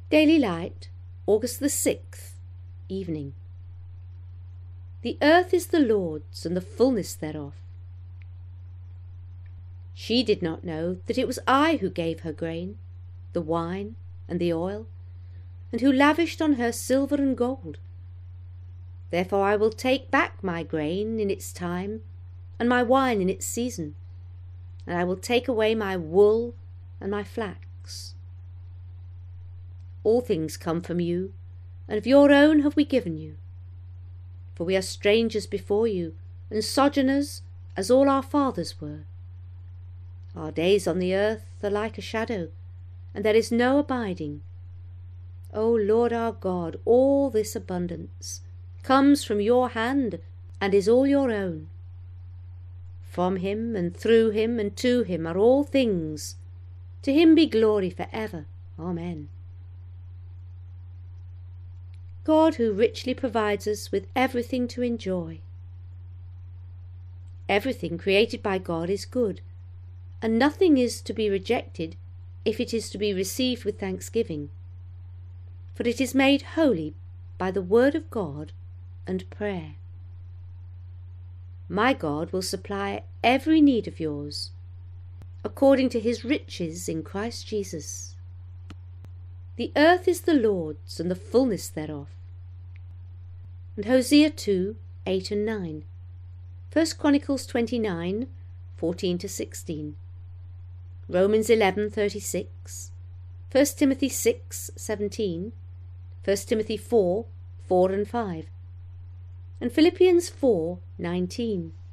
Daily Light, August the 6th, evening. The earth is the Lord's, and the fullness thereof. She did not know that it was I who gave her grain, the wine, and the oil, and who lavished on her silver and gold. Therefore I will take back my grain in its time, and my wine in its season, and I will take away my wool and my flax. All things come from you, and of your own have we given you. For we are strangers before you, and sojourners, as all our fathers were. Our days on the earth are like a shadow, and there is no abiding. O Lord our God, all this abundance comes from your hand, and is all your own. From him, and through him, and to him are all things. To him be glory for ever. Amen. God, who richly provides us with everything to enjoy. Everything created by God is good, and nothing is to be rejected if it is to be received with thanksgiving, for it is made holy by the word of God and prayer. My God will supply every need of yours, according to his riches in Christ Jesus. The earth is the Lord's, and the fullness thereof. And Hosea 2, 8 and 9. 1 Chronicles 29, 14 to 16. Romans 11, 36. 1 Timothy 6, 17. 1 Timothy 4, 4 and 5. And Philippians 4, 19.